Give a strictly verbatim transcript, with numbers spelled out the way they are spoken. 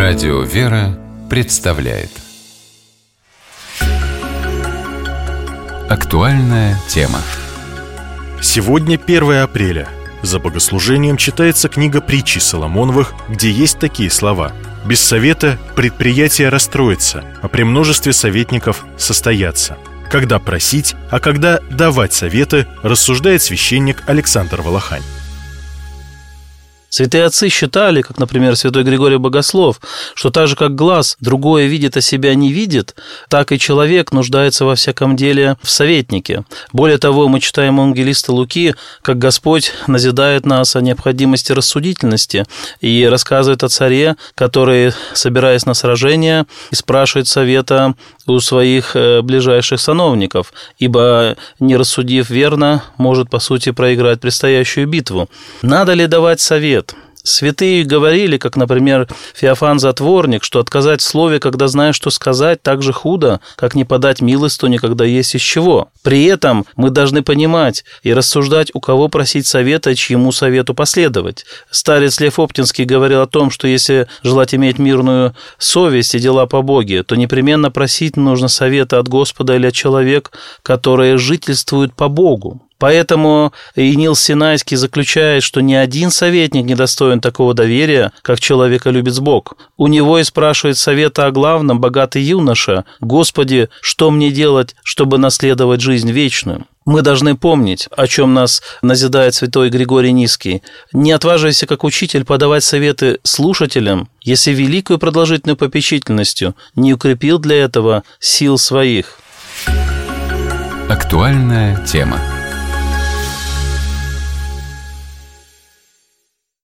Радио «Вера» представляет актуальная тема. Сегодня первое апреля. За богослужением читается книга притчи Соломоновых, где есть такие слова: «Без совета предприятие расстроится, а при множестве советников состоятся». Когда просить, а когда давать советы, рассуждает священник Александр Волохань. Святые отцы считали, как, например, святой Григорий Богослов, что так же, как глаз другое видит, а себя не видит, так и человек нуждается во всяком деле в советнике. Более того, мы читаем у евангелиста Луки, как Господь назидает нас о необходимости рассудительности и рассказывает о царе, который, собираясь на сражение, спрашивает совета у своих ближайших сановников, ибо, не рассудив верно, может, по сути, проиграть предстоящую битву. Надо ли давать совет? Святые говорили, как, например, Феофан Затворник, что отказать в слове, когда знаешь, что сказать, так же худо, как не подать милостыню, когда есть из чего. При этом мы должны понимать и рассуждать, у кого просить совета, чьему совету последовать. Старец Лев Оптинский говорил о том, что если желать иметь мирную совесть и дела по Боге, то непременно просить нужно совета от Господа или от человека, которые жительствуют по Богу. Поэтому Иенил Синайский заключает, что ни один советник не достоин такого доверия, как человеколюбец Бог. У него и спрашивает совета о главном богатый юноша: «Господи, что мне делать, чтобы наследовать жизнь вечную?» Мы должны помнить, о чем нас назидает святой Григорий Низкий. Не отваживайся, как учитель, подавать советы слушателям, если великую продолжительную попечительностью не укрепил для этого сил своих. Актуальная тема.